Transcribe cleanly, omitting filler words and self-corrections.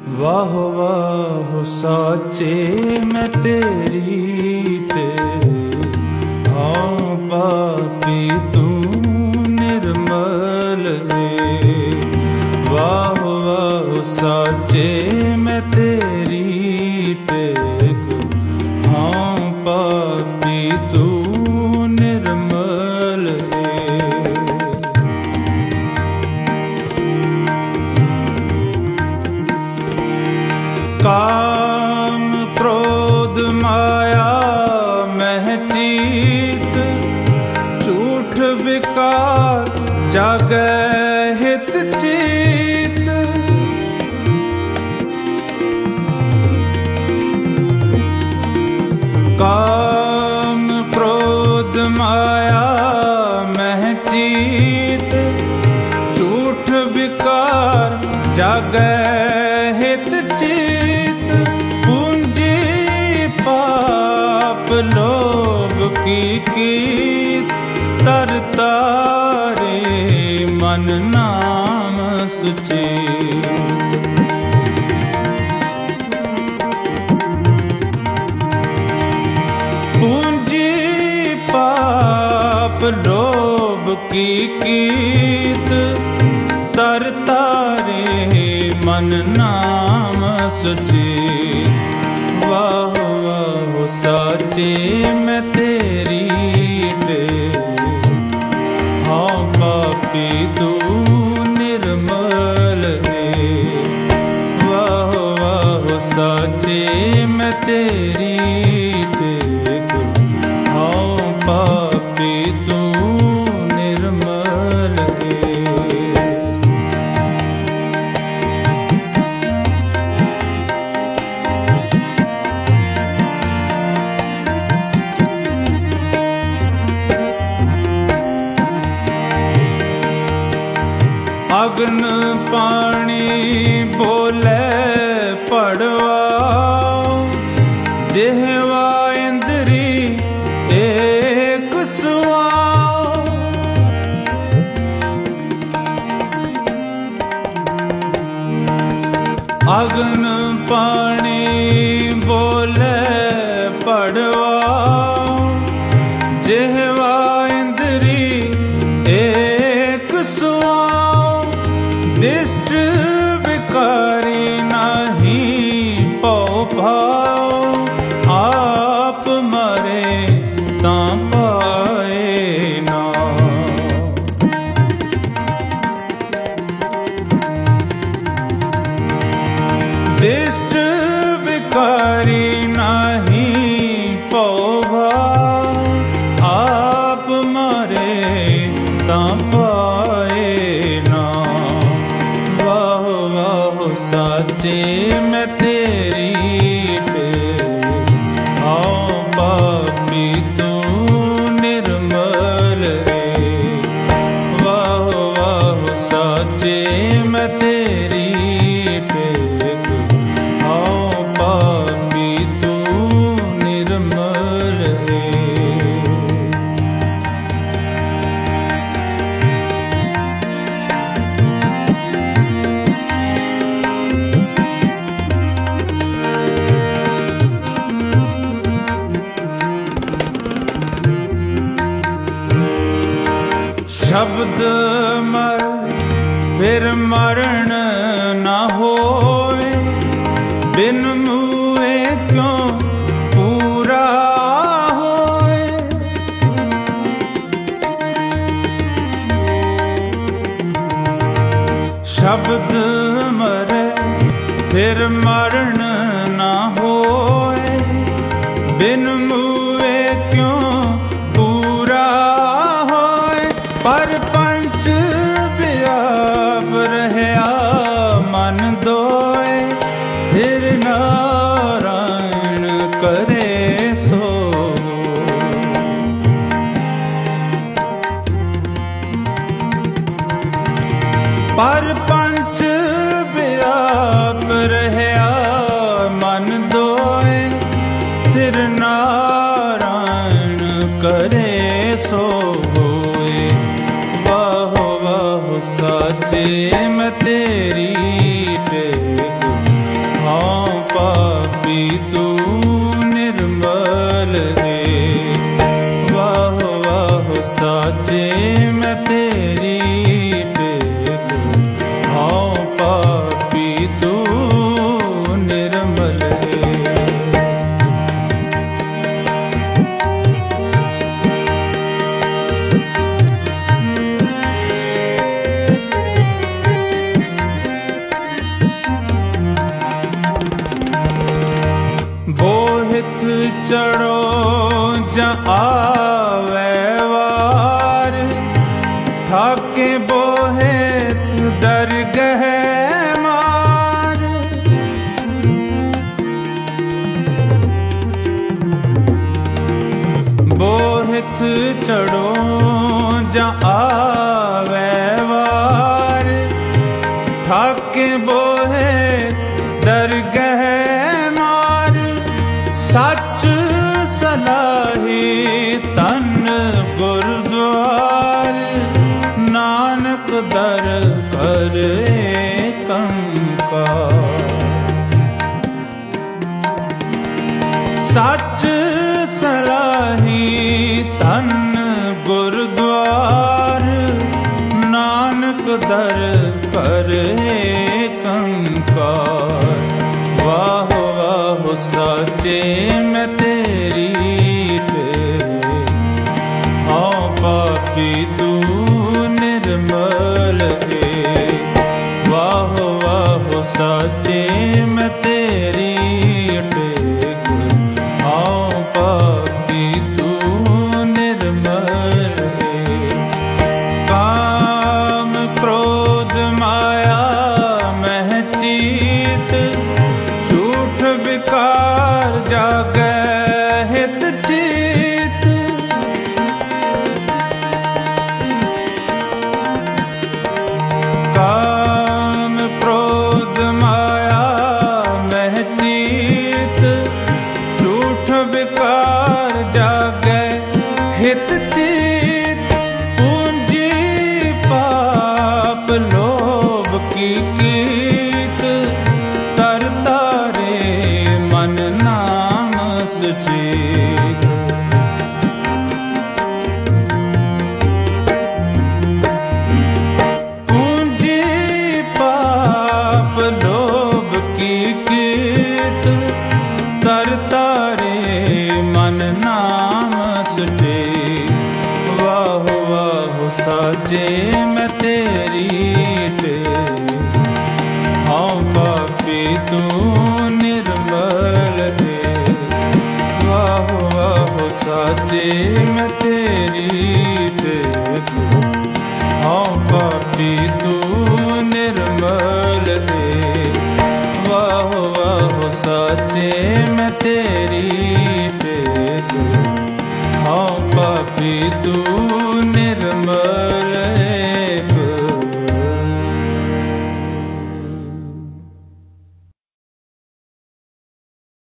वाह वाह साचे मैं तेरी ते हाँ पापी तू निर्मल है। वाह वाह साचे मैं तेरी टेक हाँ पापी तू निर्मल है। काम क्रोध माया मह चीत झूठ विकार जागै हित चीत। काम क्रोध माया मह चीत झूठ विकार जागै हित चीत। पूंजी पाप लोभ की कीत तरता रे मन नाम सुचेत। पूंजी पाप लोभ की कीत तरता रे मन नाम सुचेत। वाह वाह साचे मैं तेरी टेक हाँ पापी तू निर्मल है। वाह वाह साचे मैं तेरी टेक हाँ पापी तू निर्मल है। अग्न पानी बोले पड़वा जेहवा इंद्री एक सुआ। अग्न पानी बोले पड़वा जेहवा इंद्री एक सुआ। दिष्ट विकारी नहीं पौ भाव आप मरे तां पाए ना। दिष्ट विकारी नहीं पौ भाव आप मरे तां पाए ना। वाह वाह साचे मैं तेरी टेक हाँ पापी तू निर्मल है। वाह वाह साचे मैं तेरी टेक हाँ पापी तू निर्मल है। शब्द मर फिर मरण न होए बिन मुए क्यों पूरा होए। शब्द मरे फिर मरण न होए बिन मुए क्यों पूरा होए। पर पंच व्याप रहया मन दोए फिर नारायण करे सो। पर पंच व्याप रहया मन दोए फिर नारायण पापी तू निर्मल है। बोहित चढ़ो ज आवे वार, ठाके बोहित दरगह मार। बोहित चढ़ो ज आवे वार, ठाके बोहित दरगह मार। सच सलाही तन गुरद्वार, नानक दर कर कंकार। सच सलाही तन गुरद्वार, नानक दर कर कंकार। वाह वाह साचे मैं तेरी तेरे, हाँ पापी तू निर्मल है। वाह वाह साचे मैं तेरी टेक, हाँ पापी तू निर्मल है। काम क्रोध माया मह चीत, झूठ विकार जागै हित चित। काम क्रोध माया मह चीत, झूठ विकार जागै हित चित। पूंजी पाप लोभ की कीत, तर तारे मन नाम सुचेत। पूंजी पाप लोभ की कीत, तर तारे मन नाम सुचेत। वाह वाह साचे मैं तेरी टेक, हाँ पापी तू निर्मल है। वाह वाह साचे मैं तेरी टेक, हाँ पापी तू निर्मल है। वाह वाह साचे मैं तेरी टेक, हाँ पापी तू